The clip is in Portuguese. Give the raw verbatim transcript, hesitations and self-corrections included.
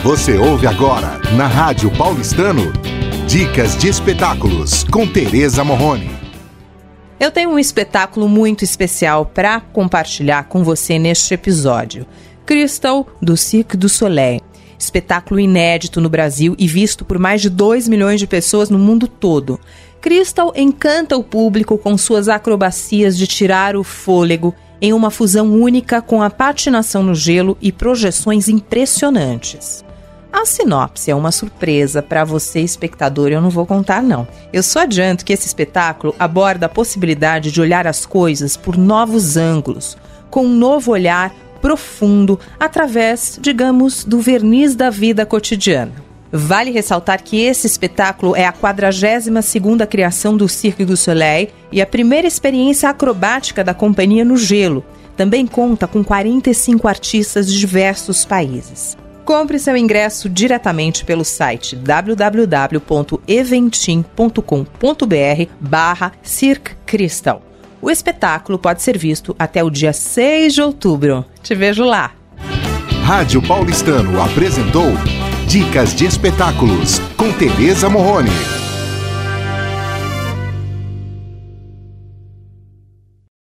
Você ouve agora, na Rádio Paulistano, Dicas de Espetáculos, com Tereza Morrone. Eu tenho um espetáculo muito especial para compartilhar com você neste episódio. Crystal, do Cirque du Soleil. Espetáculo inédito no Brasil e visto por mais de dois milhões de pessoas no mundo todo. Crystal encanta o público com suas acrobacias de tirar o fôlego em uma fusão única com a patinação no gelo e projeções impressionantes. A sinopse é uma surpresa para você, espectador, eu não vou contar não. Eu só adianto que esse espetáculo aborda a possibilidade de olhar as coisas por novos ângulos, com um novo olhar profundo através, digamos, do verniz da vida cotidiana. Vale ressaltar que esse espetáculo é a quadragésima segunda criação do Cirque du Soleil e a primeira experiência acrobática da companhia no gelo. Também conta com quarenta e cinco artistas de diversos países. Compre seu ingresso diretamente pelo site w w w ponto eventim ponto com ponto b r barra Cirque Crystal. O espetáculo pode ser visto até o dia seis de outubro. Te vejo lá! Rádio Paulistano apresentou Dicas de Espetáculos, com Tereza Morrone.